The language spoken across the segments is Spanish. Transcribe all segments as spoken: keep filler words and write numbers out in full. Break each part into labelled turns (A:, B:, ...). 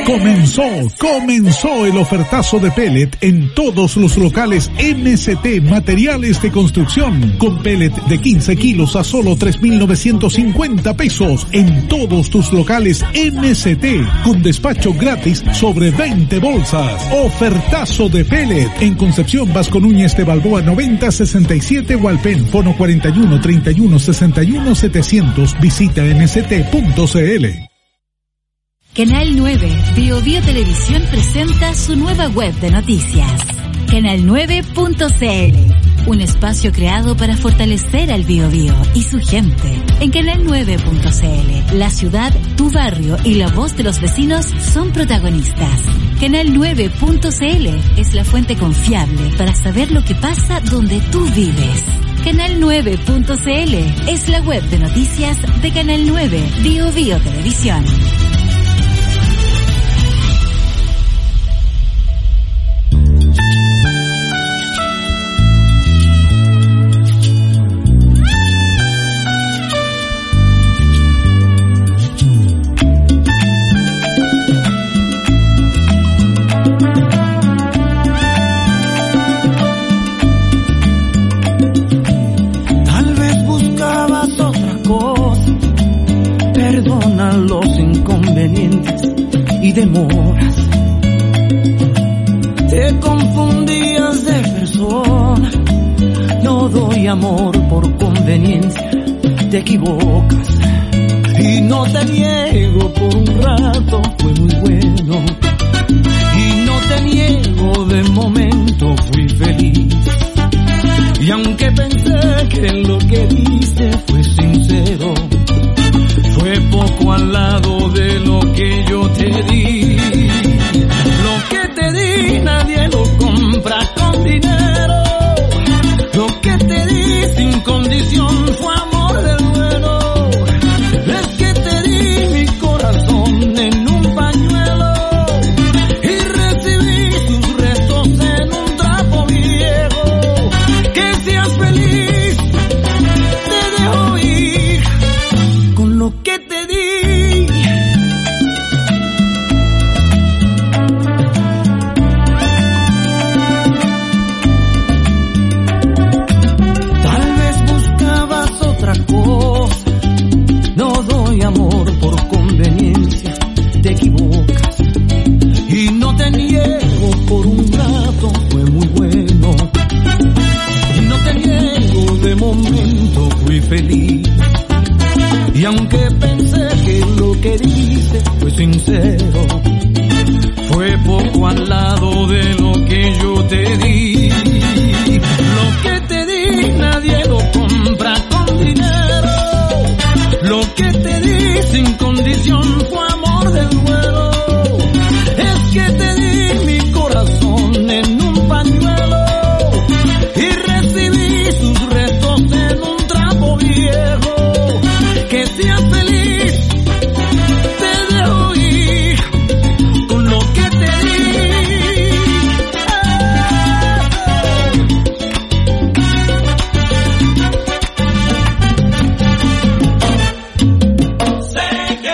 A: Comenzó, comenzó el ofertazo de pellet en todos los locales M C T Materiales de Construcción, con pellet de quince kilos a solo tres mil novecientos cincuenta pesos en todos tus locales M C T, con despacho gratis sobre veinte bolsas. Ofertazo de pellet en Concepción Vasco Núñez de Balboa noventa sesenta y siete Hualpén, fono cuarenta y uno treinta y uno sesenta y uno setecientos. Visita m c t punto c l.
B: Canal nueve, Bio Bio Televisión presenta su nueva web de noticias, canal nueve punto c l, un espacio creado para fortalecer al Bio Bio y su gente. En canal nueve punto c l, la ciudad, tu barrio y la voz de los vecinos son protagonistas. canal nueve punto c l es la fuente confiable para saber lo que pasa donde tú vives. canal nueve punto c l es la web de noticias de Canal nueve, Bio Bio Televisión.
C: Los inconvenientes y demoras, te confundías de persona, no doy amor por conveniencia, te equivocas y no te niego, por un rato fue muy bueno y no te niego, de momento fui feliz, y aunque pensé que lo que dice fue sincero, fue poco al lado de lo que yo te di. Lo que te di nadie lo compra con dinero. Lo que te di sin condición fue amor del bueno. Es que te di mi corazón en un pañuelo y recibí sus restos en un trapo viejo. Que seas feliz, te dejo ir con lo que te di. Tal vez buscabas otra cosa, no doy amor por conveniencia, te equivocas y no te niego, por un rato fue muy bueno, no te niego, de momento fui feliz. Y aunque pensé que lo que dice fue sincero, fue poco al lado de lo que yo te di. Lo que te di nadie lo compra con dinero. Lo que te di sin condición fue amor del bueno. Es que te di mi corazón en un pañuelo y recibí sus restos en un trapo viejo. Que seas feliz, te dejo ir con lo que te di. Sé que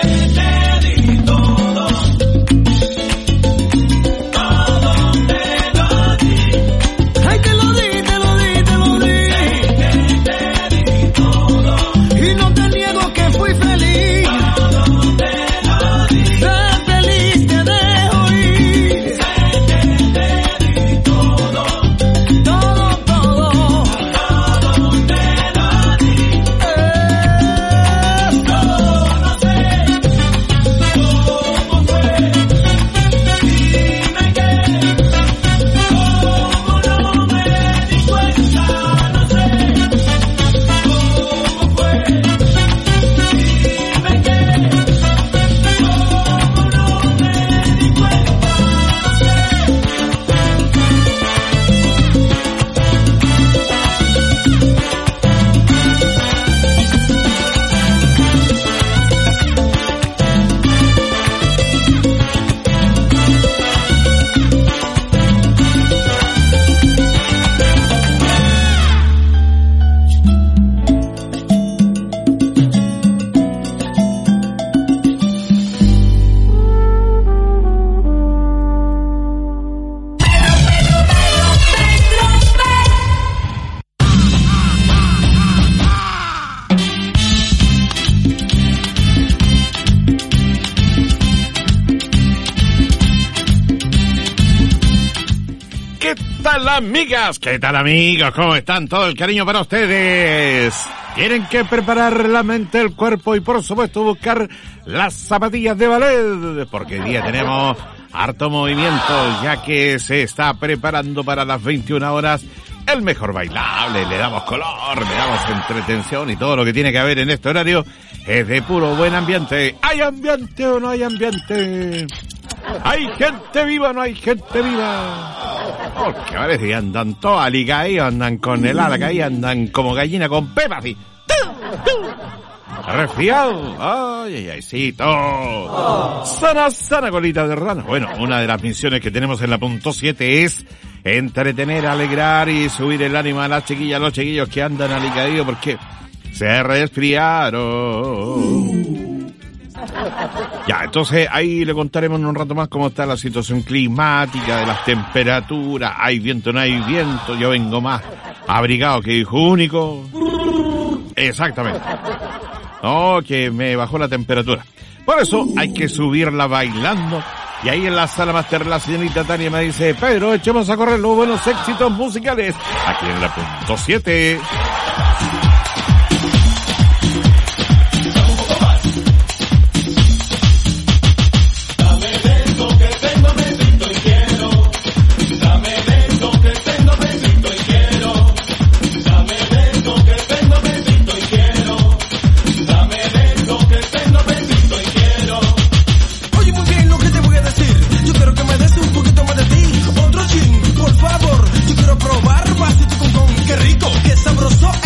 D: tal, amigas? ¿Qué tal, amigos? ¿Cómo están? Todo el cariño para ustedes. Tienen que preparar la mente, el cuerpo y, por supuesto, buscar las zapatillas de ballet, porque hoy día tenemos harto movimiento, ya que se está preparando para las veintiuna horas el mejor bailable. Le damos color, le damos entretención y todo lo que tiene que haber en este horario es de puro buen ambiente. ¿Hay ambiente o no hay ambiente? ¿Hay gente viva o no hay gente viva? Porque parece que andan todos alicaídos, andan con el ala caída, andan como gallina con pepa, así. Resfriado. Ay, ay, ay, sí, todo. Sana, sana colita de rana. Bueno, una de las misiones que tenemos en la punto siete es entretener, alegrar y subir el ánimo a las chiquillas, a los chiquillos que andan alicaídos porque se resfriaron. Ya, entonces ahí le contaremos en un rato más cómo está la situación climática, de las temperaturas. Hay viento, no hay viento. Yo vengo más abrigado que hijo único. Exactamente. No, que me bajó la temperatura. Por eso hay que subirla bailando. Y ahí en la sala master la señorita Tania me dice: Pedro, echemos a correr los buenos éxitos musicales aquí en la punto siete.
C: Probar, vasito con con, qué rico, qué sabroso.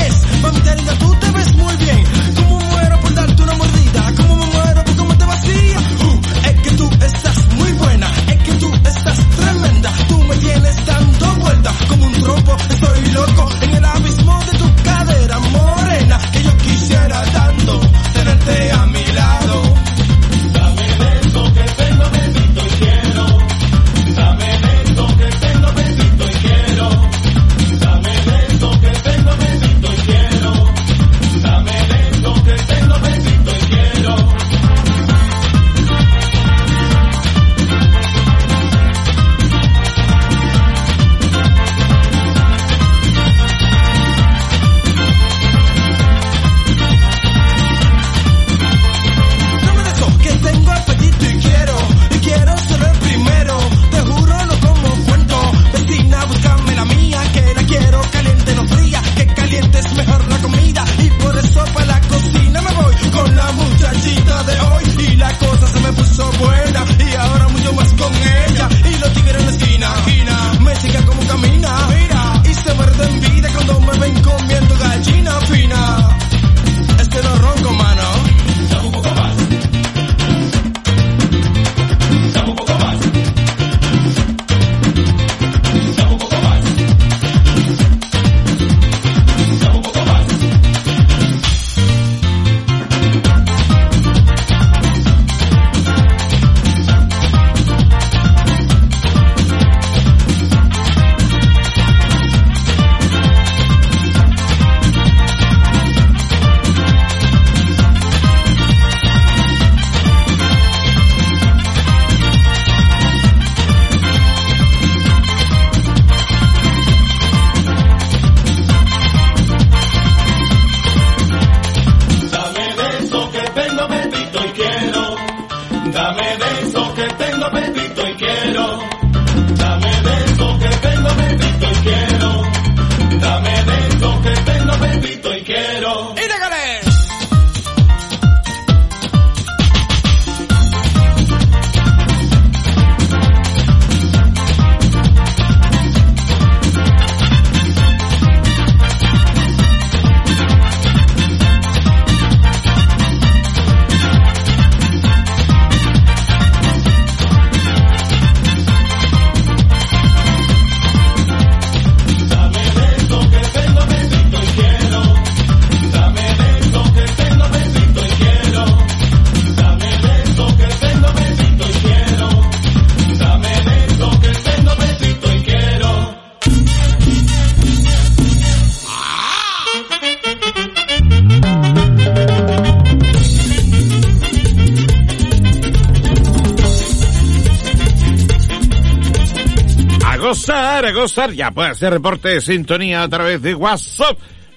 D: gozar, a gozar. Ya puede hacer reporte de sintonía a través de WhatsApp.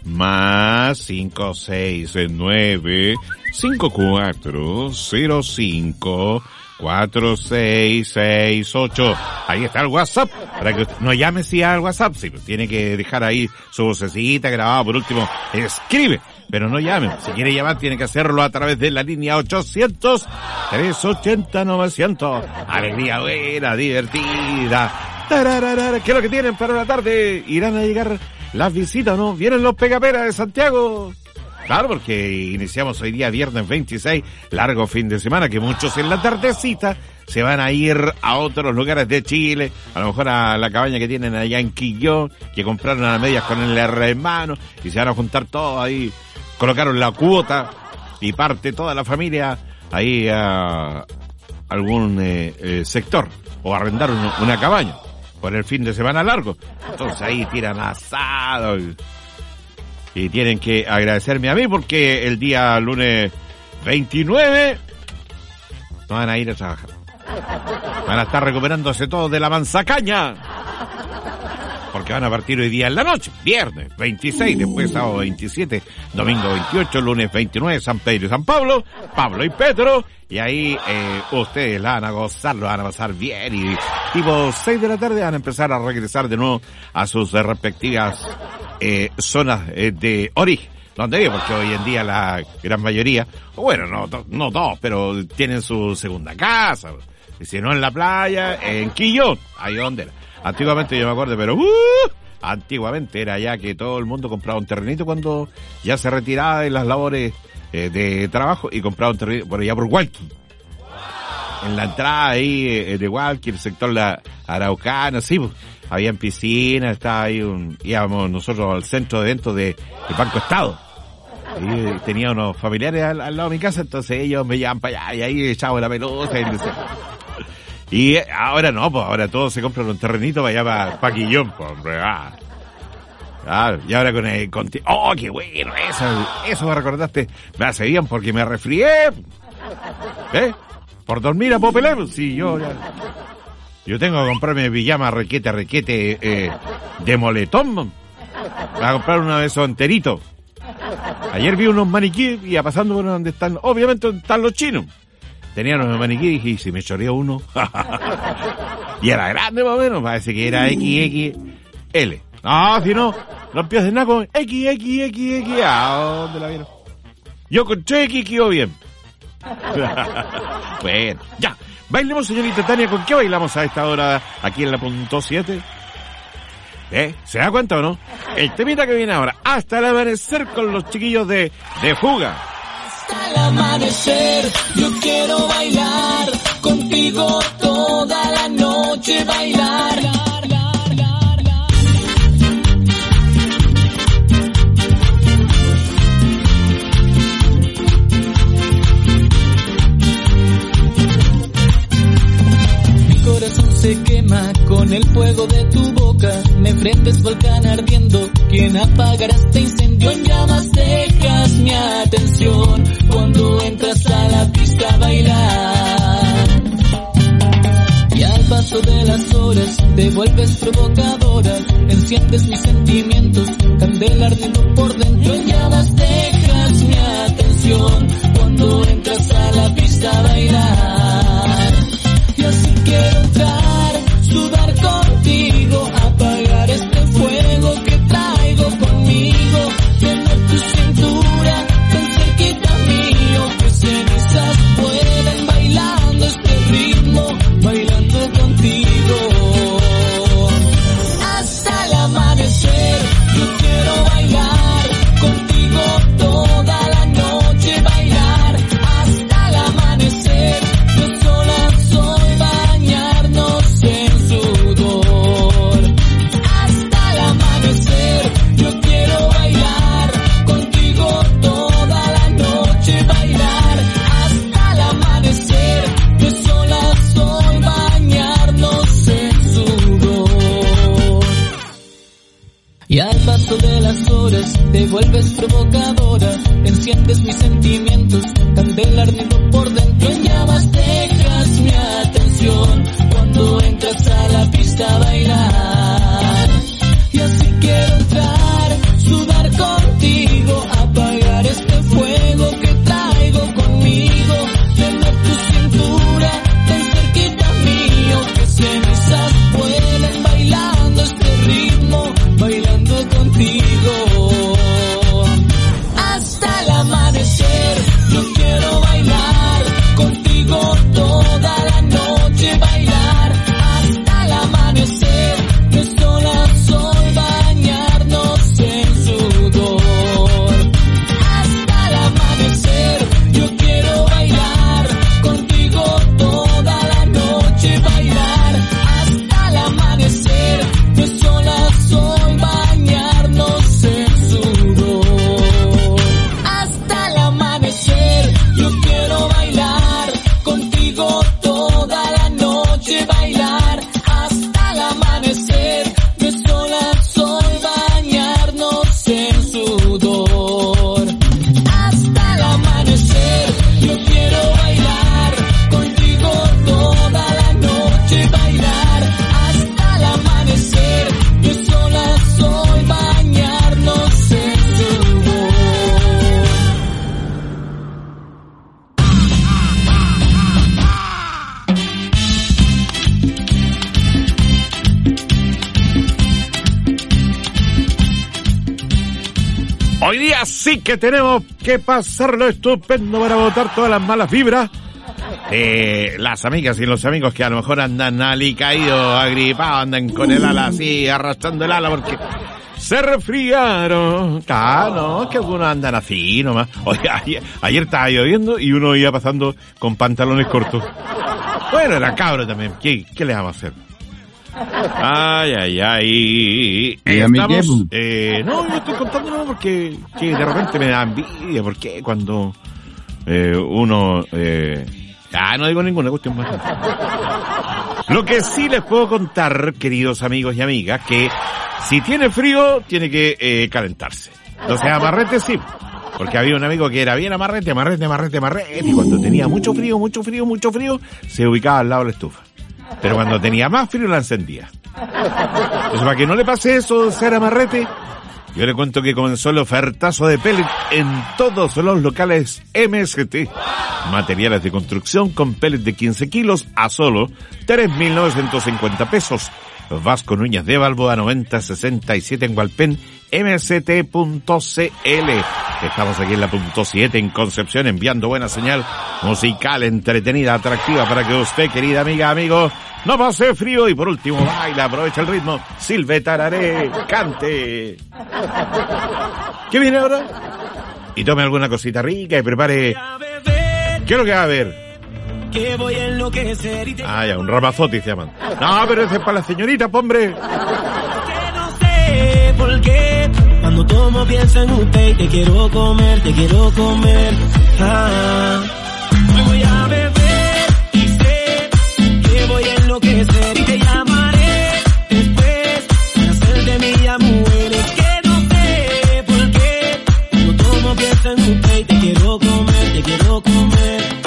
D: Más cinco seis nueve cinco cuatro cero cinco cuatro seis seis ocho. Ahí está el WhatsApp. Para que no llame si al WhatsApp. Sí, pues tiene que dejar ahí su vocecita grabada. Por último, escribe. Pero no llamen. Si quiere llamar, tiene que hacerlo a través de la línea ochocientos, trescientos ochenta, novecientos. Alegría buena, divertida. Tararara. ¿Qué es lo que tienen para la tarde? ¿Irán a llegar las visitas, no? ¿Vienen los pegaperas de Santiago? Claro, porque iniciamos hoy día viernes veintiséis, largo fin de semana, que muchos en la tardecita se van a ir a otros lugares de Chile, a lo mejor a la cabaña que tienen allá en Quillón, que compraron a las medias con el hermano, y se van a juntar todos ahí, colocaron la cuota, y parte toda la familia ahí a algún eh, eh, sector, o arrendaron una, una cabaña, por el fin de semana largo. Entonces ahí tiran asado, y, y tienen que agradecerme a mí porque el día lunes veintinueve no van a ir a trabajar. Van a estar recuperándose todos de la manzacaña. Porque van a partir hoy día en la noche. Viernes veintiséis, después sábado veintisiete, domingo veintiocho, lunes veintinueve, San Pedro y San Pablo, Pablo y Pedro. Y ahí eh, ustedes la van a gozar, lo van a pasar bien. Y tipo seis de la tarde van a empezar a regresar de nuevo a sus respectivas eh, zonas eh, de origen. ¿Dónde vivo? Porque hoy en día la gran mayoría, bueno, no, no todos, pero tienen su segunda casa. Y si no en la playa, en Quillón, ahí donde era. Antiguamente yo me acuerdo, pero uh, antiguamente era ya que todo el mundo compraba un terrenito cuando ya se retiraba de las labores eh, de trabajo y compraba un terrenito por allá por Hualqui. En la entrada ahí eh, de Hualqui, el sector la Araucana, sí, pues, habían piscinas, estaba ahí un, íbamos nosotros al centro de eventos de, de Banco Estado. Y tenía unos familiares al, al lado de mi casa, entonces ellos me llevaban para allá y ahí echaba la pelota y Y ahora no, pues ahora todos se compran un terrenito para allá para, para Quillón, pues, hombre, ah. Claro, y ahora con el, con, oh, qué bueno, eso, eso me recordaste, me hace bien porque me resfrié, ¿eh? Por dormir a Popelé, sí, yo ya, yo tengo que comprarme pijama requete, requete, eh, de moletón, para comprar uno de esos enteritos. Ayer vi unos maniquíes y a pasando por donde están, obviamente donde están los chinos. Tenían unos maniquíes y dije, ¿y si me choreó uno? Y era grande más o menos, parece que era equis equis ele. No, si no, los pies de naco, X, X, X, X, ¿a dónde la vieron? Yo con tres X quedó bien. Bueno, ya. Bailemos, señorita Tania, ¿con qué bailamos a esta hora aquí en la punto siete? ¿Eh? ¿Se da cuenta o no? El temita que viene ahora, hasta el amanecer con los chiquillos de, de Fuga.
C: Hasta el amanecer, yo quiero bailar contigo toda la noche, bailar. Mi corazón se quema con el fuego de tu boca, me prendes volcán ardiendo. ¿Quién apagará este incendio en llamas? Dejas mi atención cuando entras a la pista a bailar. Y al paso de las horas te vuelves provocadora, enciendes mis sentimientos, candela ardiendo por dentro en llamas. Dejas mi atención cuando entras a la pista a bailar. Y así quiero entrar, sudar contigo, apagar este fuego que traigo conmigo, tener tu cintura tan cerquita mío, que cenizas vuelen bailando este ritmo, bailando contigo. Hasta el amanecer, yo quiero bailar contigo toda la noche, bailar hasta el amanecer. Yo sola soy bañarnos en sudor. Hasta el amanecer, yo quiero bailar contigo toda la noche, bailar hasta el amanecer. Yo sola soy bañarnos en sudor. Y al paso de las horas te vuelves provocadora, enciendes mis sentimientos, candela ardiendo por dentro en llamas. Dejas mi atención cuando entras a la pista a bailar.
D: Hoy día sí que tenemos que pasarlo estupendo para botar todas las malas vibras. Eh, las amigas y los amigos que a lo mejor andan alicaídos, agripados, andan con el ala así, arrastrando el ala porque se resfriaron. Ah, no, es que algunos andan así nomás. Oye, ayer, ayer estaba lloviendo y uno iba pasando con pantalones cortos. Bueno, era cabro también. ¿Qué, qué le vamos a hacer? Ay, ay, ay. Estamos, eh, no, yo estoy contándolo porque que de repente me da envidia. Porque cuando eh, uno... Eh, Ah, no digo ninguna cuestión más. Lo que sí les puedo contar, queridos amigos y amigas, que si tiene frío, tiene que eh, calentarse. O sea, amarrete sí. Porque había un amigo que era bien amarrete, amarrete, amarrete, amarrete. Y cuando tenía mucho frío, mucho frío, mucho frío, se ubicaba al lado de la estufa. Pero cuando tenía más frío, la encendía. Entonces, para que no le pase eso de ser amarrete, yo le cuento que comenzó el ofertazo de pellet en todos los locales M S T. Materiales de construcción con pellet de quince kilos a solo tres mil novecientos cincuenta pesos. Vasco Núñez de Balboa noventa sesenta y siete en Hualpén, M S T punto C L. Estamos aquí en la punto siete en Concepción enviando buena señal musical, entretenida, atractiva para que usted, querida amiga, amigo, no pase frío y por último baila, aprovecha el ritmo, silbe, tararé, cante. ¿Qué viene ahora? Y tome alguna cosita rica y prepare... ¿Qué es lo que va a ver?
E: Que voy a enloquecer y te...
D: Ah, ya, un ramazotti se llaman. No, pero ese es para la señorita, hombre.
E: Que no sé por qué cuando tomo pienso en usted y te quiero comer, te quiero comer. Ah, me voy a beber y sé que voy a enloquecer y te llamaré después para hacerte mía mujer. Es que no sé por qué cuando tomo pienso en usted y te quiero comer, te quiero comer.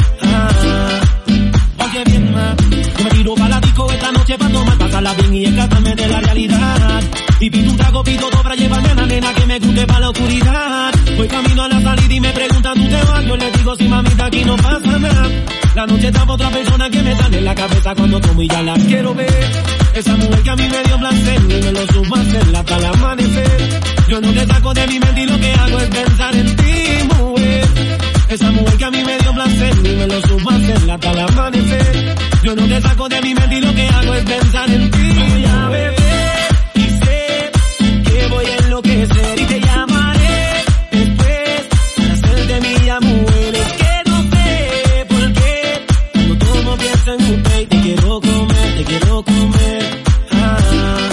E: Oye bien ma, yo me tiro para la disco esta noche para tomar, pasarla bien y escaparme de la realidad. Y pido un trago, pido dos para llevarme a la nena que me guste para la oscuridad. Voy camino a la salida y me preguntan ¿tú te vas? Yo le digo sí mamita aquí no pasa nada. La noche está para otra persona que me sale en la cabeza cuando tomo y ya la quiero ver. Esa mujer que a mí me dio placer y me lo supo hacer hasta el amanecer. Yo no te saco de mi mente y lo que hago es pensar en ti mujer. Esa mujer que a mí me dio placer y me lo supo hacer hasta el amanecer. Yo no te saco de mi mente y lo que hago es pensar en ti. Voy a beber y sé que voy a enloquecer y te llamaré después para hacerte mía mujer. Es que no sé por qué cuando tomo pienso en usted y te quiero comer, te quiero comer. Ah,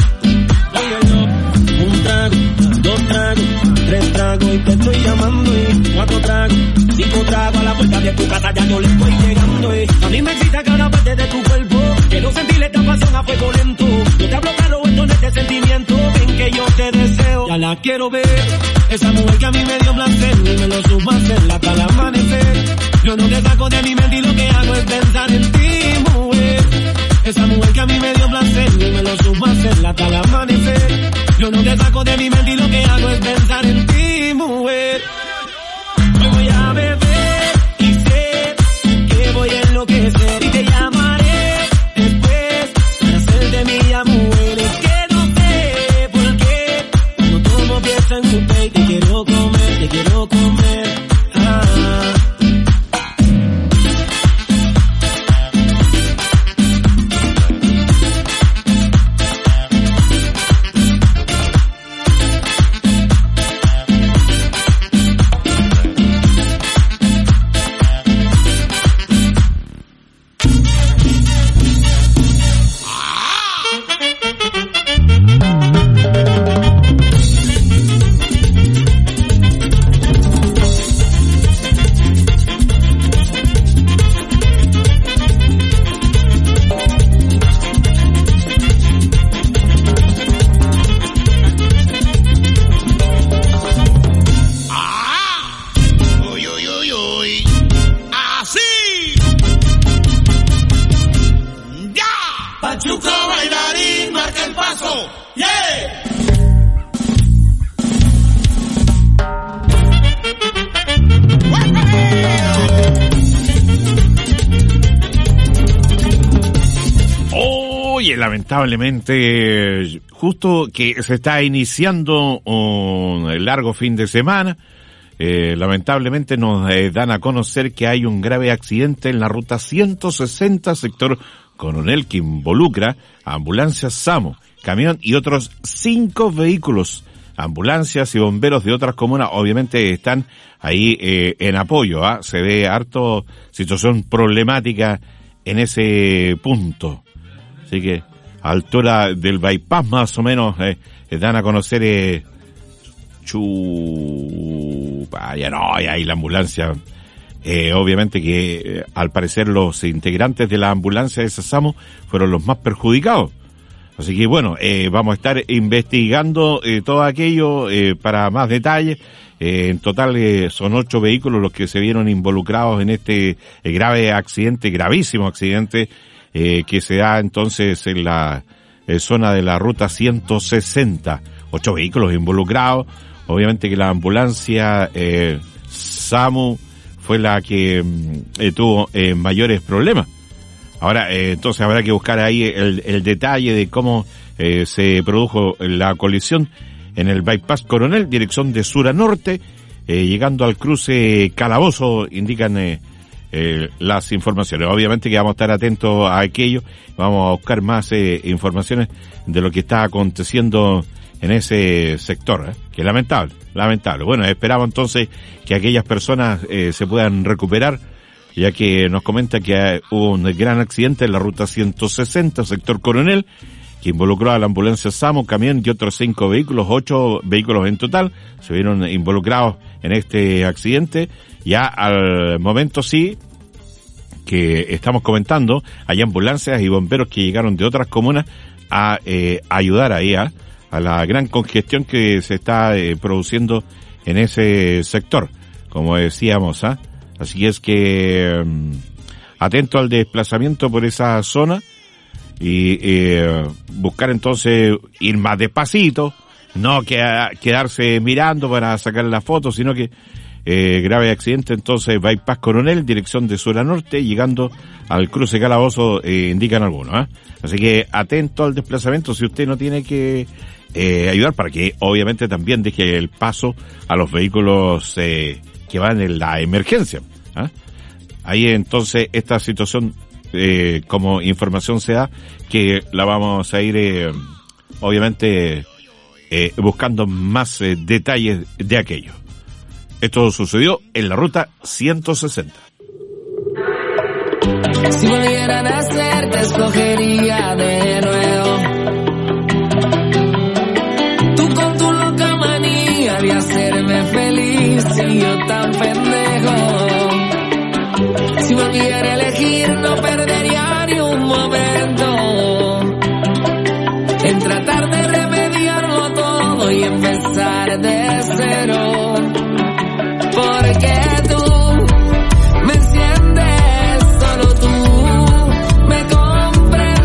E: un trago, dos tragos, tres tragos y te estoy llamando y cuatro tragos. Cinco tragos a la puerta de tu casa, ya yo le estoy llegando, eh. A mí me excita cada parte de tu cuerpo. Quiero sentirle esta pasión a fuego lento. Yo te hablo claro esto en este sentimiento. Ven que yo te deseo, ya la quiero ver. Esa mujer que a mí me dio placer y me lo supo hacer hasta el amanecer. Yo no te saco de mi mente y lo que hago es pensar en ti, mujer. Esa mujer que a mí me dio placer y me lo supo hacer hasta el amanecer. Yo no te saco de mi mente y lo que hago es pensar en ti, mujer. Me voy a beber y sé que voy a enloquecer y te llamaré después para hacerte mía mujer. Es que no sé por qué cuando tomo pienso en usted y te quiero comer, te quiero comer. Ah.
D: Lamentablemente, justo que se está iniciando un largo fin de semana, eh, lamentablemente nos eh, dan a conocer que hay un grave accidente en la ruta ciento sesenta, sector Coronel, que involucra ambulancias SAMU, camión y otros cinco vehículos. Ambulancias y bomberos de otras comunas obviamente están ahí eh, en apoyo, ¿ah? Se ve harto situación problemática en ese punto. Así que a altura del bypass más o menos eh, dan a conocer eh, chupa, ya no, y ahí la ambulancia. Eh, obviamente que eh, al parecer los integrantes de la ambulancia de SAMU fueron los más perjudicados. Así que bueno, eh, vamos a estar investigando eh, todo aquello eh, para más detalles. Eh, en total eh, son ocho vehículos los que se vieron involucrados en este eh, grave accidente, gravísimo accidente eh, que se da entonces en la eh, zona de la ruta ciento sesenta. Ocho vehículos involucrados. Obviamente que la ambulancia eh, SAMU fue la que eh, tuvo eh, mayores problemas. Ahora, eh, entonces habrá que buscar ahí el, el detalle de cómo eh, se produjo la colisión en el bypass Coronel, dirección de sur a norte, eh, llegando al cruce Calabozo, indican eh, eh, las informaciones. Obviamente que vamos a estar atentos a aquello, vamos a buscar más eh, informaciones de lo que está aconteciendo en ese sector, eh, que es lamentable, lamentable. Bueno, esperamos entonces que aquellas personas eh, se puedan recuperar, ya que nos comenta que hubo un gran accidente en la ruta ciento sesenta, sector Coronel, que involucró a la ambulancia SAMU, camión y otros cinco vehículos, ocho vehículos en total, se vieron involucrados en este accidente. Ya al momento sí, que estamos comentando, hay ambulancias y bomberos que llegaron de otras comunas a eh, ayudar ahí a, a la gran congestión que se está eh, produciendo en ese sector, como decíamos, ¿ah? ¿eh? Así es que um, atento al desplazamiento por esa zona y eh, buscar entonces ir más despacito, no que, quedarse mirando para sacar la foto, sino que eh, grave accidente entonces bypass Coronel, dirección de sur a norte, llegando al cruce Calabozo, eh, indican algunos, ¿eh? Así que atento al desplazamiento si usted no tiene que eh, ayudar, para que obviamente también deje el paso a los vehículos eh, que van en la emergencia. ¿Ah? Ahí entonces esta situación, eh, como información se da, que la vamos a ir eh, obviamente eh, buscando más eh, detalles de aquello. Esto sucedió en la ruta ciento sesenta.
F: Si volviera a nacer te escogería de nuevo. Tú con tu loca manía de hacerme feliz y yo tan pendejo. Si volviera a elegir no perdería ni un momento en tratar de remediarlo todo y empezar de cero. Porque tú me enciendes, solo tú me comprendes.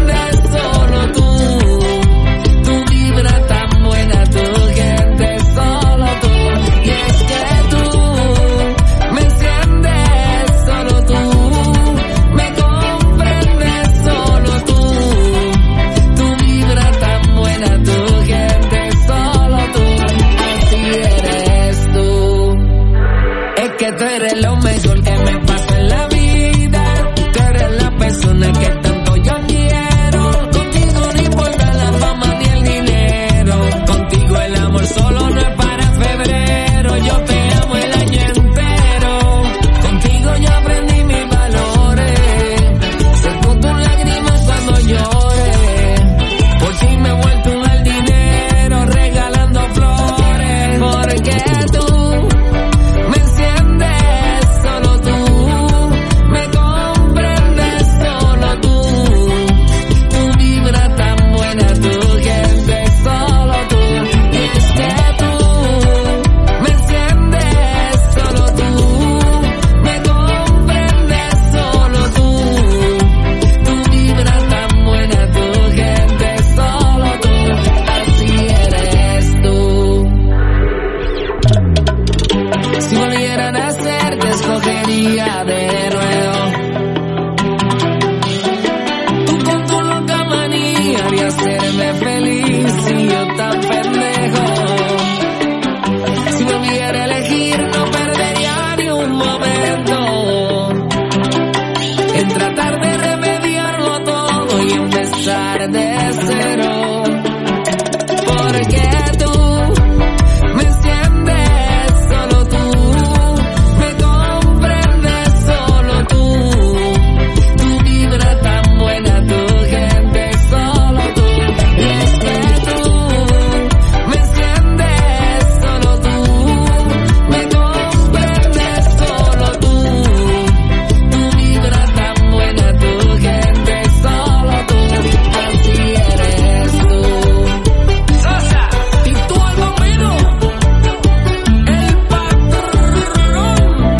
F: empezar de cero. Porque tú me entiendes, solo tú me comprendes, solo tú. Tu vibra tan buena, tu gente, solo tú. Y es que tú me entiendes, solo tú me comprendes, solo tú. Tu vibra tan buena, tu gente, solo tú. Así eres tú. Sosa, y tú el bombero, el patrón.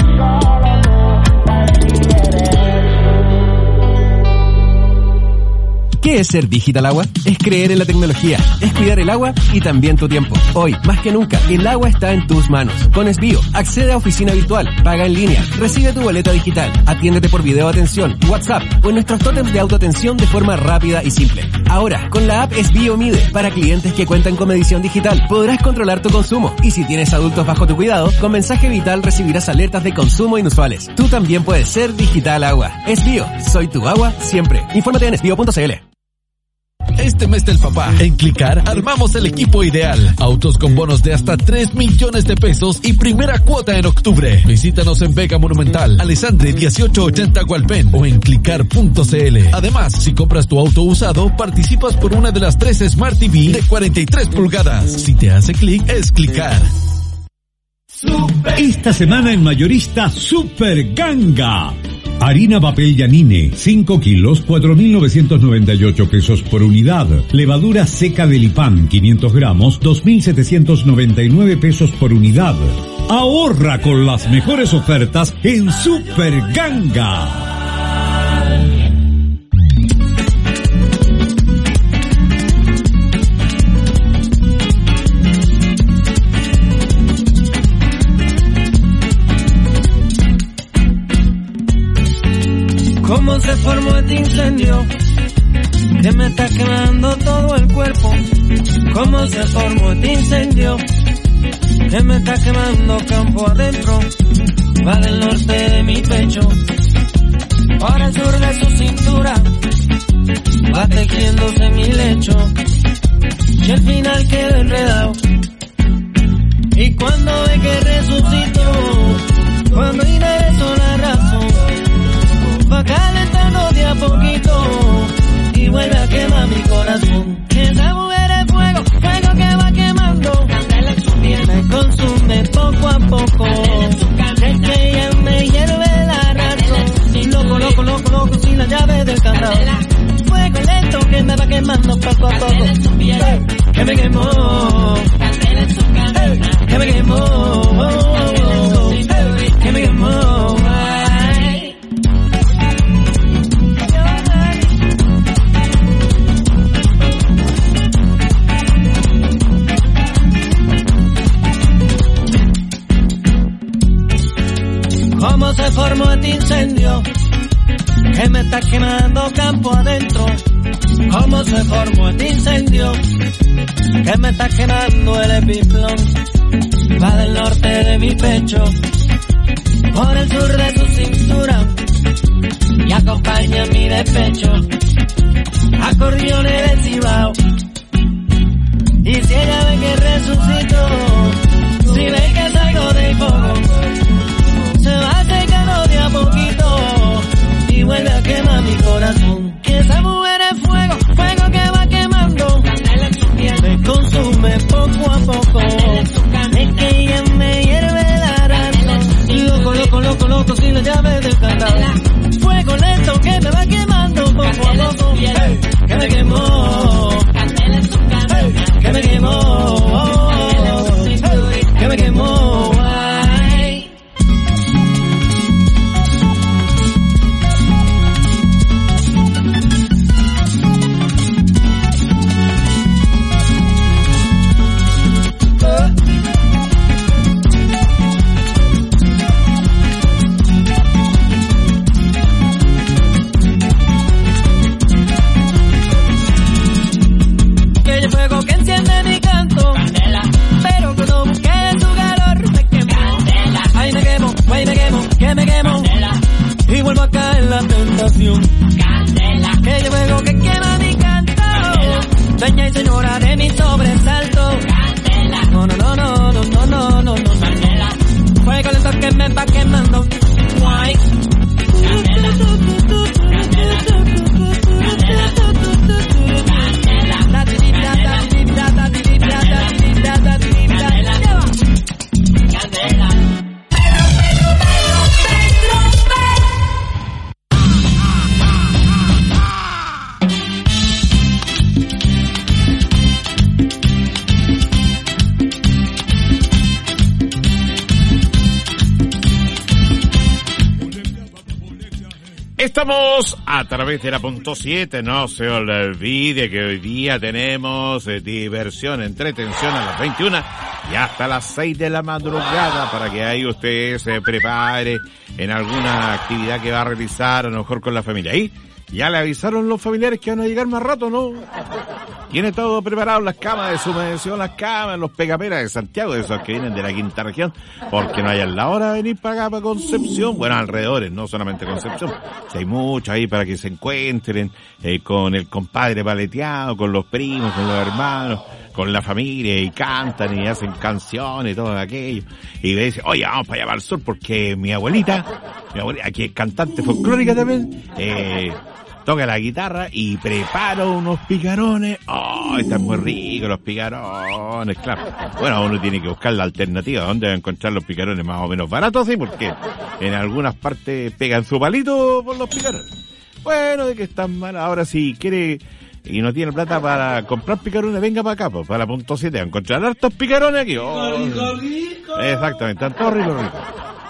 G: ¿Qué es ser Digital Agua? Es creer en la tecnología, es cuidar el agua y también tu tiempo. Hoy, más que nunca, el agua está en tus manos. Con Esbio, accede a oficina virtual, paga en línea, recibe tu boleta digital, atiéndete por video atención, WhatsApp o en nuestros tótems de autoatención de forma rápida y simple. Ahora, con la app Esbio Mide, para clientes que cuentan con medición digital, podrás controlar tu consumo. Y si tienes adultos bajo tu cuidado, con mensaje vital recibirás alertas de consumo inusuales. Tú también puedes ser Digital Agua. Esbio, soy tu agua siempre. Infórmate en esbio punto cl.
A: Este mes del papá, en Clicar, armamos el equipo ideal. Autos con bonos de hasta tres millones de pesos y primera cuota en octubre. Visítanos en Vega Monumental, Alessandri dieciocho ochenta Gualpén o en clicar punto cl. Además, si compras tu auto usado, participas por una de las tres Smart T V de cuarenta y tres pulgadas. Si te hace clic, es Clicar.
H: Esta semana en Mayorista Super Ganga. Harina papel Yanine, cinco kilos, cuatro mil novecientos noventa y ocho pesos por unidad. Levadura seca de Lipan, quinientos gramos, dos mil setecientos noventa y nueve pesos por unidad. Ahorra con las mejores ofertas en Super Ganga.
C: ¿Cómo se formó este incendio que me está quemando todo el cuerpo? ¿Cómo se formó este incendio que me está quemando campo adentro? Va del norte de mi pecho, por el sur de su cintura, va tejiéndose mi lecho, y al final quedo enredado. Y cuando ve que resucito, cuando ingreso la razón, va calentando de a poquito y vuelve a quemar mi corazón. Esa mujer es fuego, fuego que va quemando, me consume poco a poco. Es que ella me hierve la razón. Loco, loco, loco, loco, sin la llave del candado. Fuego lento que me va quemando poco a poco. Que me quemó, que me quemó, que me quemó. ¿Cómo se formó este incendio que me está quemando campo adentro? ¿Cómo se formó este incendio que me está quemando el epiplón? Va del norte de mi pecho, por el sur de su cintura, y acompaña mi despecho, acordeones de Cibao. Y si ella ve que resucito, si ve que salgo de fuego, se va secando de a poquito y vuelve a quemar mi corazón. Que esa mujer es fuego, fuego que va quemando, me consume poco a poco. Es que ella me hierve la razón. Loco, loco, loco, loco, sin la llave del candado. Fuego lento que me va quemando poco a poco. Hey, que me quemó. dueña y señora de mi sobresalto. Candela. No, no, no, no, no, no, no, no, no. Candela. Fuego lento que me va quemando. Guay. Candela.
D: Estamos a través de la punto siete, no se olvide que hoy día tenemos eh, diversión, entretención a las veintiuna y hasta las seis de la madrugada para que ahí usted se prepare en alguna actividad que va a realizar, a lo mejor con la familia. Ahí ya le avisaron los familiares que van a llegar más rato, ¿no? Tiene todo preparado, las camas de su mención, las camas, los pegaperas de Santiago, de esos que vienen de la quinta región, porque no hay a la hora de venir para acá, para Concepción, bueno, alrededores, no solamente Concepción, si hay muchos ahí para que se encuentren, eh, con el compadre paleteado, con los primos, con los hermanos, con la familia, y cantan y hacen canciones y todo aquello, y me dicen, oye, vamos para allá para el sur, porque mi abuelita, mi abuelita, que es cantante folclórica también, eh, toca la guitarra y preparo unos picarones. ¡Oh! Están muy ricos los picarones, claro. Bueno, uno tiene que buscar la alternativa. ¿Dónde va a encontrar los picarones más o menos baratos? Sí, porque en algunas partes pegan su palito por los picarones. Bueno, de que están mal. Ahora si quiere y no tiene plata para comprar picarones, venga para acá, pues, para la punto siete. Va a encontrar hartos picarones aquí. ¡Oh! Rico, rico. Exactamente, están todos ricos, ricos.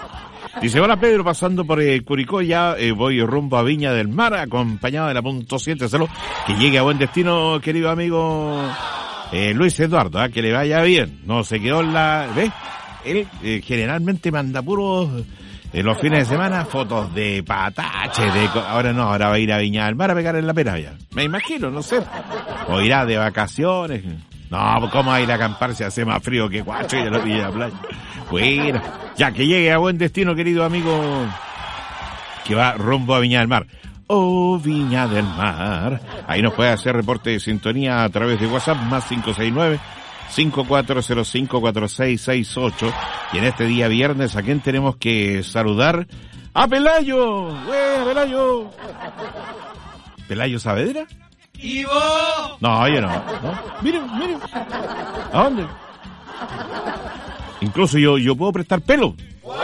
D: Dice, hola Pedro, pasando por eh, Curicó, ya eh, voy rumbo a Viña del Mar, acompañado de la punto siete, salud, que llegue a buen destino, querido amigo eh, Luis Eduardo, ¿eh? Que le vaya bien, no se quedó en la... ¿Ves? Él eh, generalmente manda puros, eh, los fines de semana, fotos de patache, de... ahora no, ahora va a ir a Viña del Mar a pegar en la pera ya, me imagino, no sé, o irá de vacaciones... No, ¿cómo va a ir a acampar si hace más frío que guacho y de la Villa de Playa? Bueno, ya que llegue a buen destino, querido amigo, que va rumbo a Viña del Mar. Oh, Viña del Mar. Ahí nos puede hacer reporte de sintonía a través de WhatsApp, más cinco seis nueve, cinco cuatro cero cinco, cuatro seis seis ocho. Y en este día viernes, ¿a quién tenemos que saludar? ¡A Pelayo! ¡Güey, Pelayo! ¿Pelayo Saavedra?
C: ¿Y vos?
D: No, yo no, no. Miren, miren. ¿A dónde? Incluso yo, yo puedo prestar pelo.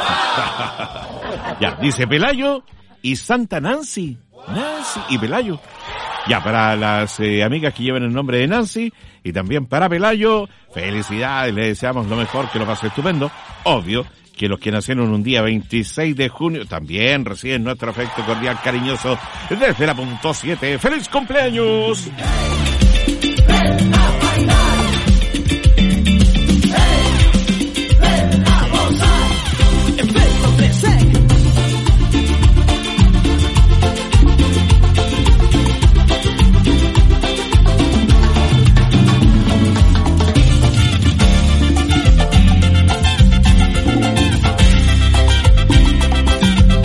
D: Ya, dice Pelayo y Santa Nancy. Nancy y Pelayo. Ya, para las eh, amigas que llevan el nombre de Nancy y también para Pelayo, felicidades, le deseamos lo mejor, que lo pase estupendo. Obvio que los que nacieron un día veintiséis de junio también reciben nuestro afecto cordial cariñoso desde la punto siete. ¡Feliz cumpleaños! ¡Ven a bailar! ¡Ven! ¡Ven a gozar! ¡Efecto trece!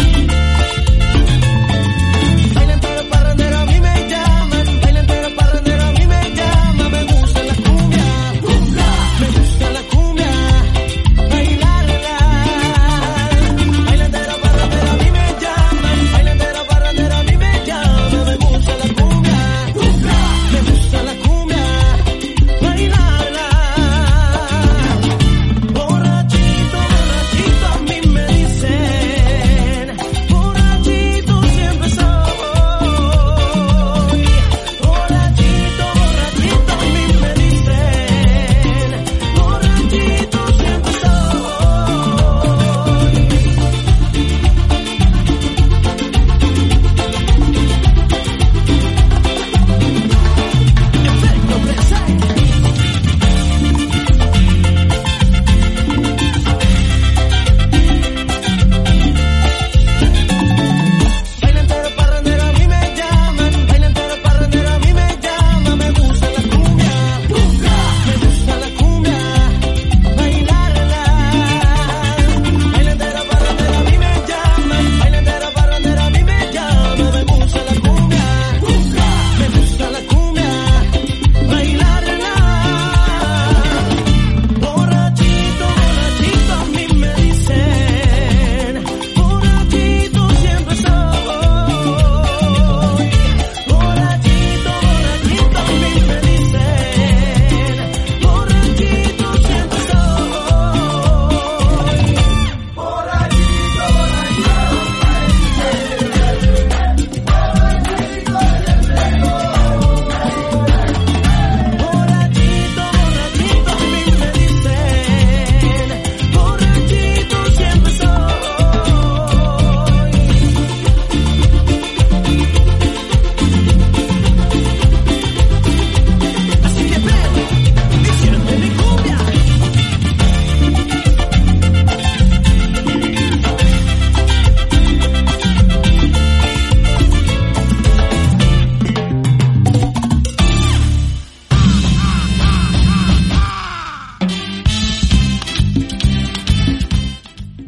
C: Baila entero parrandero, a mí me llaman. Baila entero parrandero.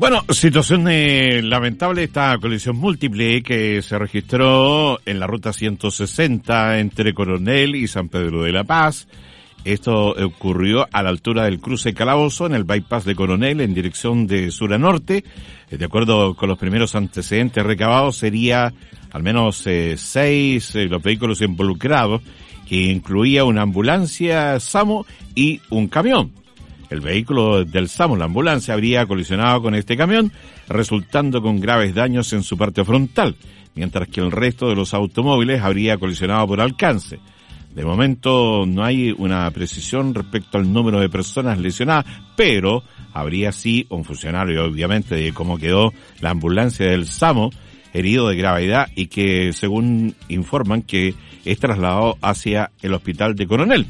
D: Bueno, situación eh, lamentable, esta colisión múltiple que se registró en la ruta ciento sesenta entre Coronel y San Pedro de la Paz. Esto ocurrió a la altura del cruce Calabozo, en el bypass de Coronel, en dirección de sur a norte. De acuerdo con los primeros antecedentes recabados, sería al menos eh, seis eh, los vehículos involucrados, que incluía una ambulancia SAMU y un camión. El vehículo del SAMU, la ambulancia, habría colisionado con este camión, resultando con graves daños en su parte frontal, mientras que el resto de los automóviles habría colisionado por alcance. De momento no hay una precisión respecto al número de personas lesionadas, pero habría sí un funcionario, obviamente, de cómo quedó la ambulancia del SAMU, herido de gravedad y que, según informan, que es trasladado hacia el hospital de Coronel.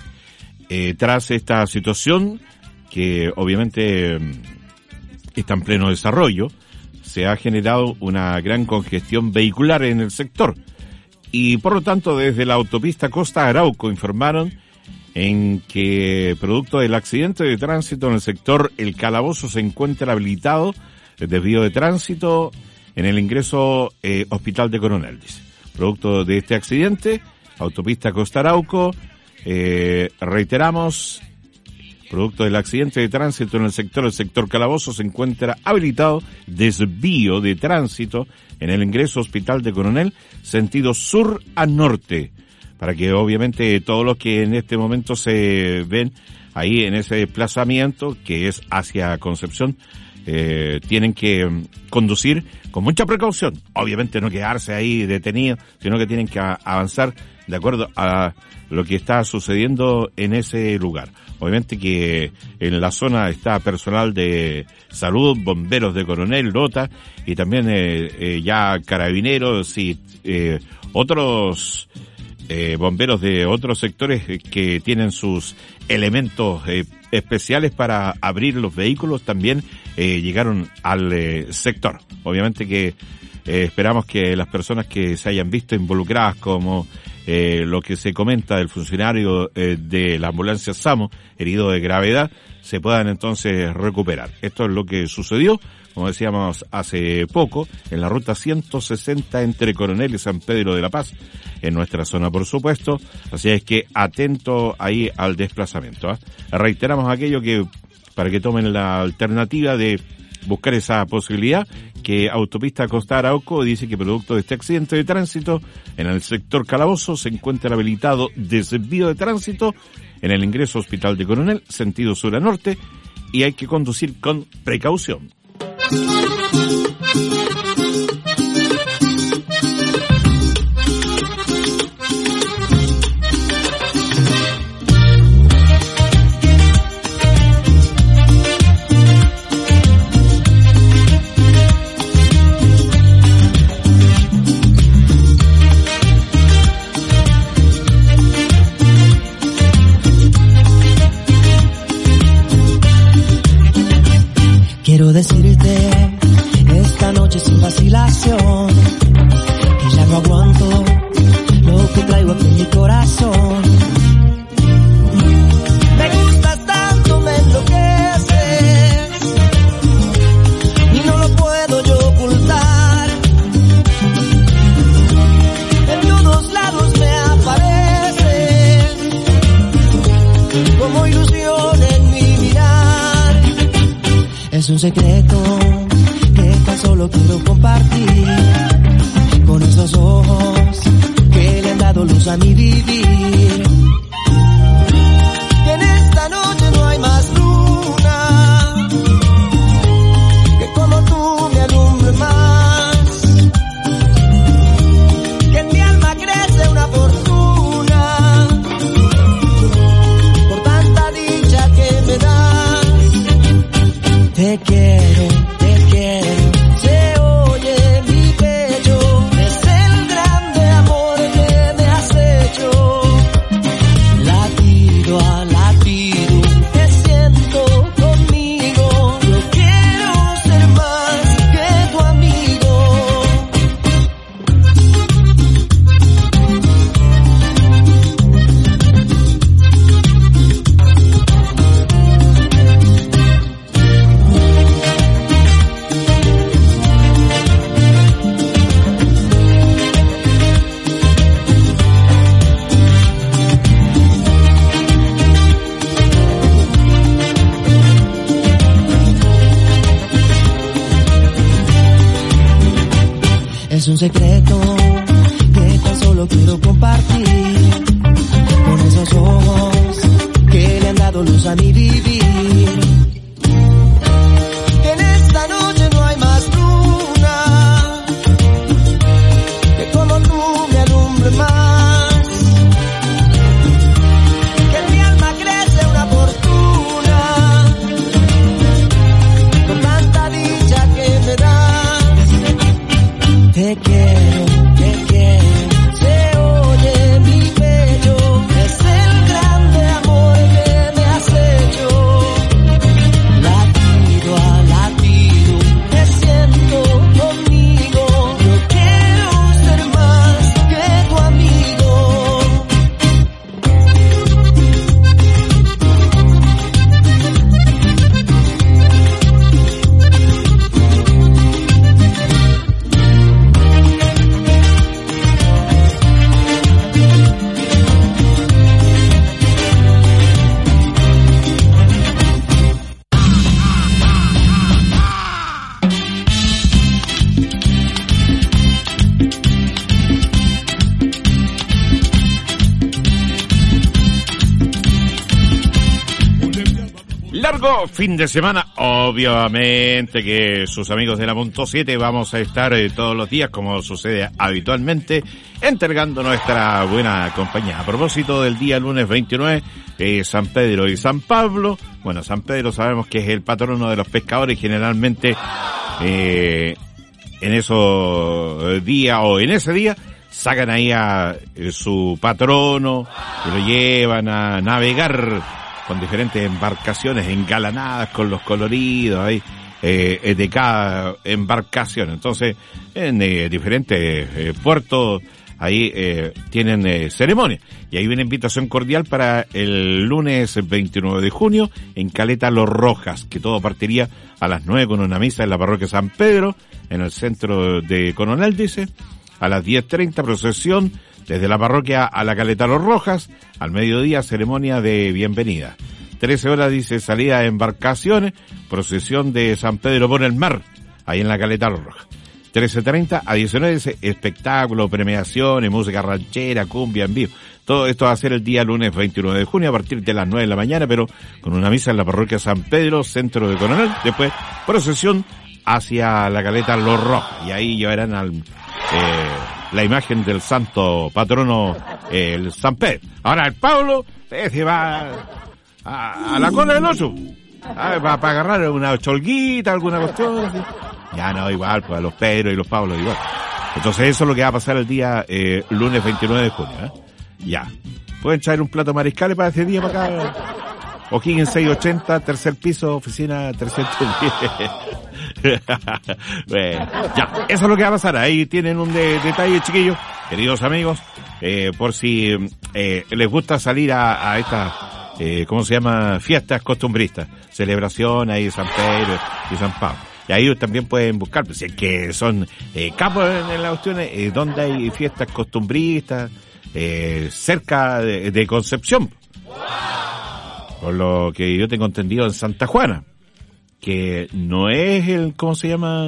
D: Eh, tras esta situación, que obviamente está en pleno desarrollo, se ha generado una gran congestión vehicular en el sector. Y por lo tanto, desde la autopista Costa Arauco informaron en que, producto del accidente de tránsito en el sector El Calabozo, se encuentra habilitado el desvío de tránsito en el ingreso eh, Hospital de Coronel, dice. Producto de este accidente, autopista Costa Arauco, Eh, reiteramos, producto del accidente de tránsito en el sector, el sector Calabozo, se encuentra habilitado desvío de tránsito en el ingreso Hospital de Coronel, sentido sur a norte, para que obviamente todos los que en este momento se ven ahí en ese desplazamiento, que es hacia Concepción, eh, tienen que conducir con mucha precaución, obviamente no quedarse ahí detenidos, sino que tienen que a- avanzar de acuerdo a lo que está sucediendo en ese lugar. Obviamente que en la zona está personal de salud, bomberos de Coronel, Lota, y también eh, eh, ya carabineros y eh, otros eh, bomberos de otros sectores que tienen sus elementos eh, especiales para abrir los vehículos, también eh, llegaron al eh, sector. Obviamente que eh, esperamos que las personas que se hayan visto involucradas, como Eh, lo que se comenta del funcionario eh, de la ambulancia SAMU, herido de gravedad, se puedan entonces recuperar. Esto es lo que sucedió, como decíamos hace poco, en la ruta ciento sesenta entre Coronel y San Pedro de la Paz, en nuestra zona, por supuesto. Así es que atento ahí al desplazamiento, ¿eh? Reiteramos aquello que, para que tomen la alternativa de buscar esa posibilidad, que Autopista Costa Arauco dice que producto de este accidente de tránsito en el sector Calabozo se encuentra habilitado desvío de tránsito en el ingreso Hospital de Coronel, sentido sur a norte, y hay que conducir con precaución.
C: Quiero decirte esta noche sin vacilación que ya no aguanto lo que traigo aquí en mi corazón. Me gustas tanto, me enloqueces y no lo puedo yo ocultar. En todos lados me apareces como ilusión en mi mirar. Es un secreto que tan solo quiero compartir con esos ojos que le han dado luz a mi vivir. Que en esta noche no hay más luna que como tú me alumbre más. Que en mi alma crece una fortuna por tanta dicha que me das. Te quiero, te quiero, se oye en mi pecho, es el grande amor que me has hecho. es un secreto que tan solo quiero compartir con esos ojos que le han dado luz a mi vivir. Que en esta noche no hay más luna, que como tú me alumbre más, que en mi alma crece una fortuna con tanta dicha que me das. Te quiero, te quiero, se oye mi pecho, es el grande amor que me has hecho. Latido a latido, te siento conmigo, yo quiero ser más que tu amigo.
D: Largo fin de semana, obviamente que sus amigos de la Punto siete vamos a estar eh, todos los días, como sucede habitualmente, entregando nuestra buena compañía. A propósito del día lunes veintinueve, eh, San Pedro y San Pablo. Bueno, San Pedro sabemos que es el patrono de los pescadores, generalmente eh, en esos días o en ese día sacan ahí a eh, su patrono y lo llevan a navegar con diferentes embarcaciones engalanadas con los coloridos ahí eh, de cada embarcación. Entonces, en eh, diferentes eh, puertos ahí eh, tienen eh, ceremonia. Y hay una invitación cordial para el lunes veintinueve de junio en Caleta Los Rojas, que todo partiría a las nueve con una misa en la parroquia San Pedro, en el centro de Coronel, dice. A las diez treinta, procesión desde la parroquia a la Caleta Los Rojas. Al mediodía, ceremonia de bienvenida. trece horas, dice, salida de embarcaciones, procesión de San Pedro por el mar, ahí en la Caleta Los Rojas. trece treinta a diecinueve, dice, espectáculo, premiaciones, música ranchera, cumbia en vivo. Todo esto va a ser el día lunes veintinueve de junio a partir de las nueve de la mañana, pero con una misa en la parroquia San Pedro, centro de Coronel. Después, procesión hacia la Caleta Los Rojas. Y ahí llevarán al... Eh, la imagen del santo patrono, eh, el San Pedro. Ahora el Pablo eh, se va a, a la cola del oso, para pa agarrar una cholguita, alguna cuestión. ¿Sí? Ya no, igual, pues a los Pedros y los Pablos igual. Entonces eso es lo que va a pasar el día eh, lunes veintinueve de junio. ¿eh? Ya. Pueden traer un plato de mariscales para ese día para acá. O'Higgins seiscientos ochenta, tercer piso, oficina trescientos diez. Bueno, ya, eso es lo que va a pasar. Ahí tienen un de, detalle, chiquillos, queridos amigos, eh, por si eh, les gusta salir a, a estas, eh, ¿cómo se llama? Fiestas costumbristas, celebración ahí de San Pedro y San Pablo. Y ahí también pueden buscar, pues si es que son eh, capos en, en las cuestiones, eh, donde hay fiestas costumbristas, eh, cerca de, de Concepción. Por lo que yo tengo entendido en Santa Juana, que no es el, ¿cómo se llama?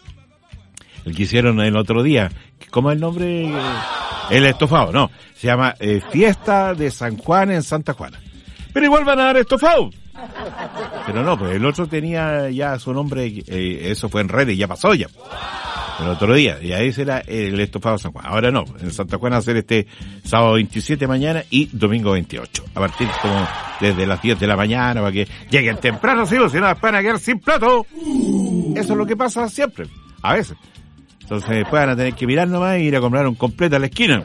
D: El que hicieron el otro día. ¿Cómo es el nombre? El estofado, no. Se llama eh, Fiesta de San Juan en Santa Juana. Pero igual van a dar estofado. Pero no, pues el otro tenía ya su nombre, eh, eso fue en redes, ya pasó ya. El otro día, y ahí será el estofado San Juan. Ahora no, en Santa Juana va a ser este sábado veintisiete mañana y domingo veintiocho. A partir como desde las diez de la mañana, para que lleguen temprano, sí, o si no, van a quedar sin plato. Eso es lo que pasa siempre, a veces. Entonces después van a tener que mirar nomás e ir a comprar un completo a la esquina.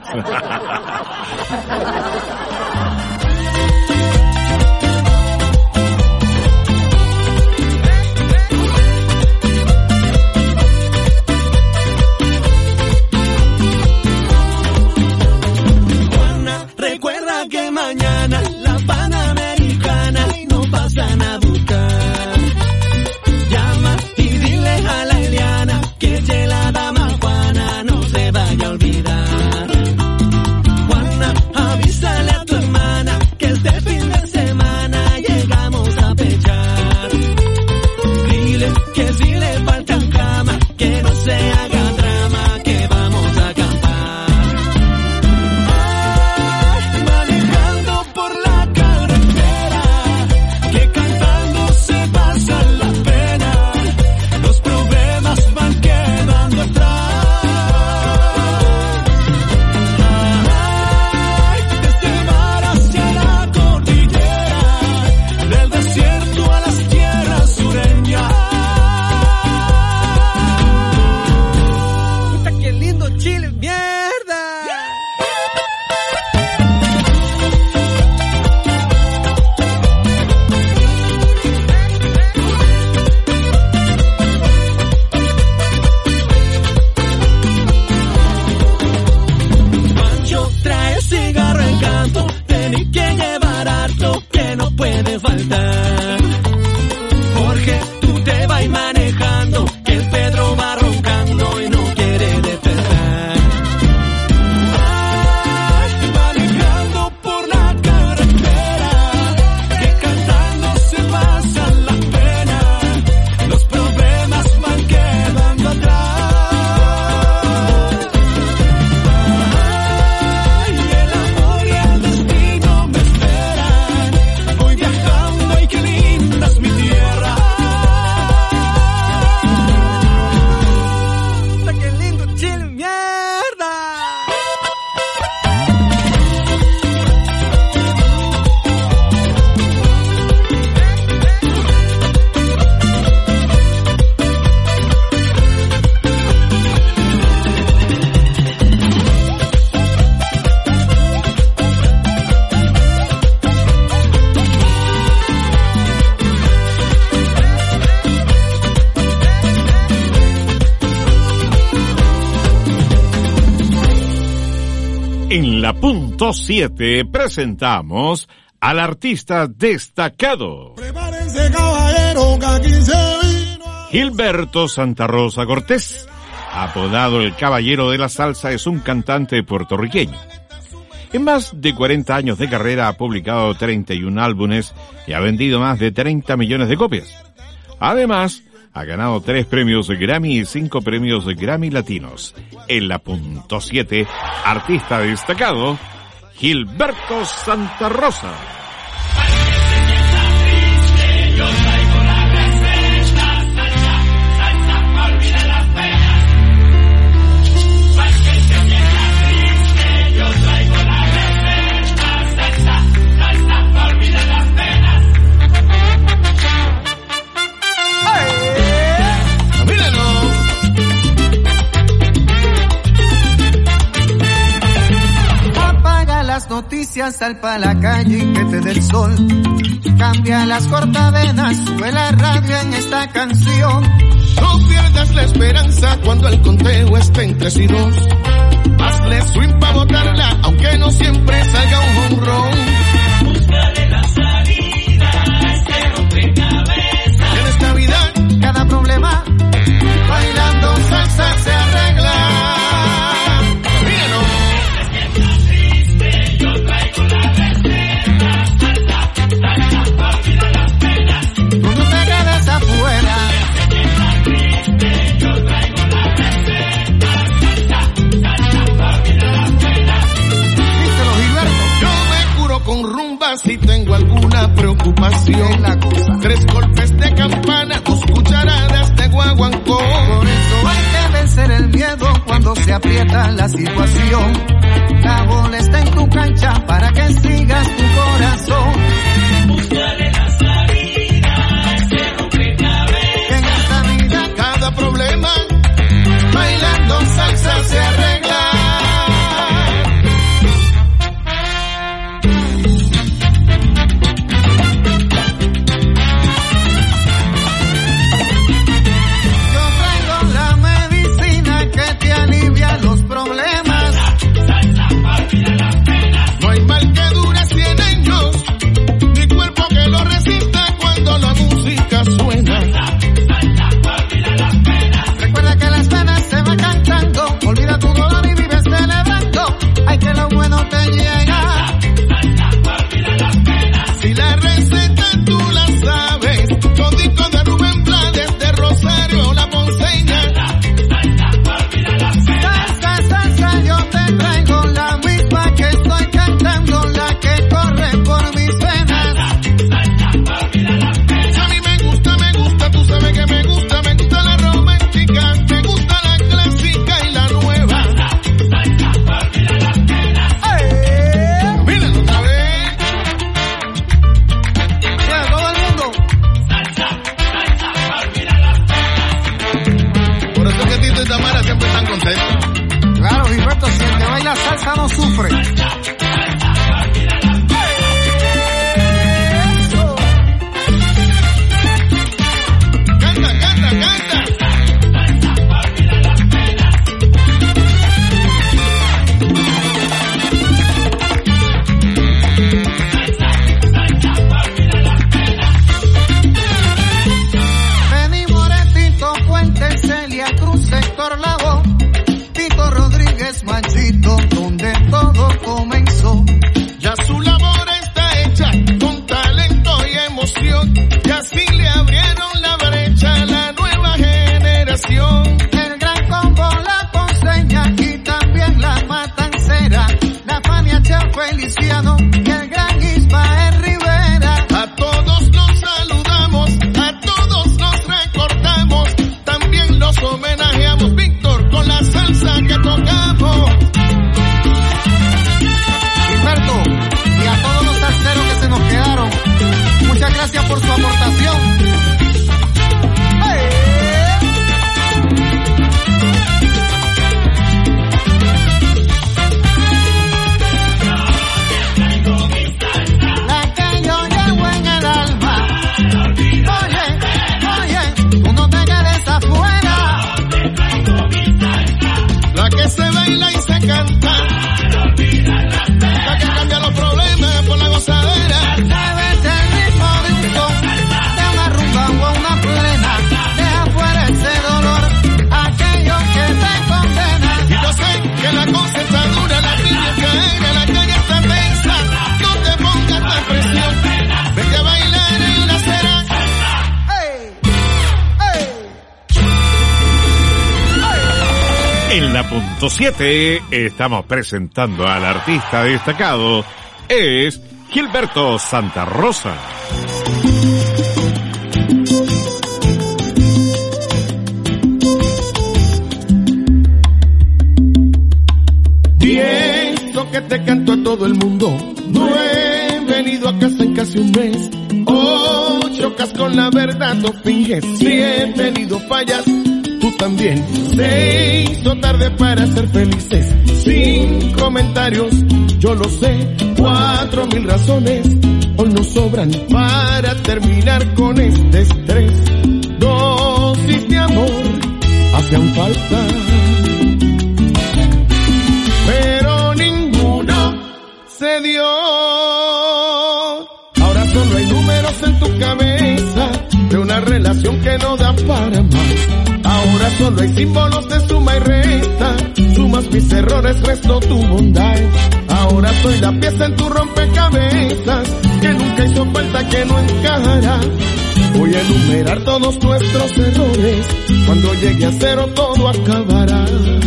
C: Que si le faltan cama, que no se haga drama, que va
D: En la punto siete presentamos al artista destacado.
I: Prepárense, caballero, que aquí se vino.
D: Gilberto Santa Rosa Cortés, apodado el Caballero de la Salsa, es un cantante puertorriqueño. En más de cuarenta años de carrera ha publicado treinta y un álbumes y ha vendido más de treinta millones de copias. Además, ha ganado tres premios Grammy y cinco premios Grammy Latinos. En la punto siete, artista destacado, Gilberto Santa Rosa.
J: Las noticias, sal pa' la calle y que te dé el sol. Cambia las cortavenas, sube la radio en esta canción.
I: No pierdas la esperanza cuando el conteo esté en tres y dos. Hazle swing pa' botarla, aunque no siempre salga un jonrón.
E: Búscale la salida a este rompecabezas.
J: En esta vida, cada problema, bailando salsa se arregla.
I: Con rumba si tengo alguna preocupación.
J: La cosa.
I: Tres golpes de campana, dos cucharadas de guaguancó.
J: Por eso hay que vencer el miedo cuando se aprieta la situación. La bola está en tu cancha para que sigas tu corazón.
E: Búscale la salida a este rompecabezas.
J: En esta vida
I: cada problema, bailando salsa se arregla.
J: los problemas.
I: No hay mal que dure cien años, ni cuerpo que lo resista cuando la música suena.
J: Recuerda que las penas se van cantando, olvida tu dolor y vive celebrando. Ay, que lo bueno te llega.
I: Si la receta tú la sabes, con discos de Rubén Blades, de Rosario La Ponceña.
J: Salsa, salsa, yo te traigo la misma que estoy cantando, la que corre por mis venas.
I: A mí me gusta, me gusta, tú sabes que me gusta, me gusta la romántica, me gusta la clásica y la nueva.
J: ¡Eh!
I: Míralo otra vez.
J: Ya, todo el mundo.
I: Por eso que Tito y Tamara siempre están contentos.
J: Claro, Gilberto, si el que baila salsa no sufre. Eso.
I: Canta, canta, canta.
J: Benny Moretito, Fuentes, Celia Cruz, Héctor Lavoe, Tito Rodríguez, Machito, donde todo comenzó.
I: Ya su labor está hecha con talento y emoción, y así le abrieron la brecha a la nueva generación.
J: El gran combo, la Ponceña y también la Matancera, la Fania Cheo Feliciano y el gran Ismael Rivera.
I: A todos los saludamos, a todos los recordamos, también los homenajeamos, Víctor, con la salsa que tocamos.
J: Gilberto, y a todos los salseros que se nos quedaron, muchas gracias por su aportación. ¡Eh! La que yo llevo en el alma. Oye, oye, tú no te quedes afuera.
I: La que se baila y se canta.
D: punto siete. Estamos presentando al artista destacado. Es Gilberto Santa Rosa.
I: Y esto que te canto a todo el mundo, no he venido a casa en casi un mes. Oh, chocas con la verdad, no finges. Si he tenido fallas, tú también. Se hizo tarde para ser felices. Sin comentarios, yo lo sé. Cuatro mil razones hoy nos sobran para terminar con este estrés. Dosis de amor hacían falta, pero ninguno se dio. Ahora solo hay números en tu cabeza de una relación que no da para más. Ahora solo hay símbolos de suma y resta. Sumas mis errores, resto tu bondad. Ahora soy la pieza en tu rompecabezas que nunca hizo falta, que no encajará. Voy a enumerar todos nuestros errores. Cuando llegue a cero todo acabará.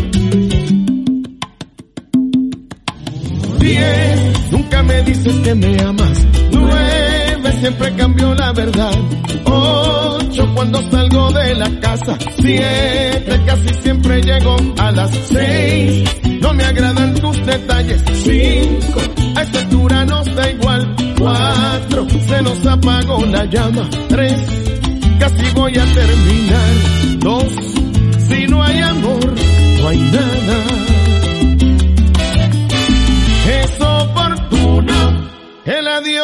I: Diez, nunca me dices que me amas. Nueve, siempre cambio la verdad. Ocho, cuando salgo de la casa. Siete, casi siempre llego a las seis. No me agradan tus detalles. Cinco, a esta altura nos da igual. Cuatro, se nos apagó la llama. Tres, casi voy a terminar. Dos, si no hay amor, no hay nada. Es oportuno el adiós.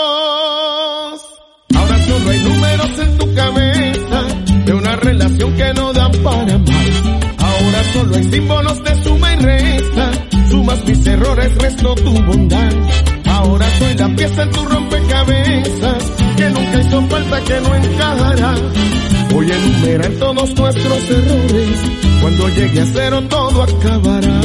I: Ahora solo hay números en tu cabeza de una relación que no da para más. Ahora solo hay símbolos de suma y resta. Sumas mis errores, resto tu bondad. Ahora soy la pieza en tu rompecabezas que nunca hizo falta, que no encajará. Voy a enumerar todos nuestros errores. Cuando llegue a cero todo acabará.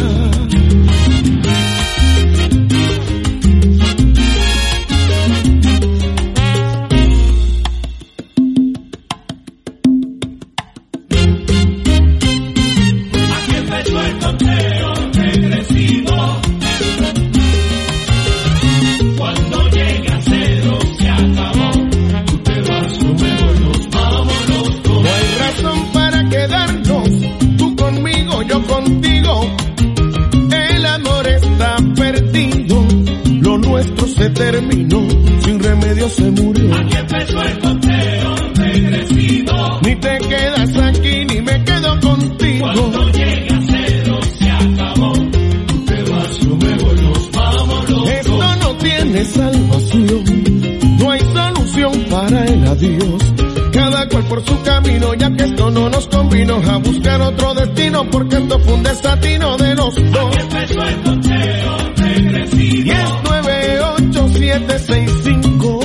I: Se terminó, sin remedio se murió.
E: Aquí empezó el conteo regresivo.
I: Ni te quedas aquí, ni me quedo contigo.
E: Cuando llegue a cero se acabó. Tú te vas, yo me voy, nos vamos los dos.
I: Esto no tiene salvación, no hay solución para el adiós. Cada cual por su camino, ya que esto no nos convino, a buscar otro destino, porque esto fue un desatino de los dos.
E: Aquí empezó el conteo regresivo.
I: diez, nueve, ocho, siete, seis, cinco.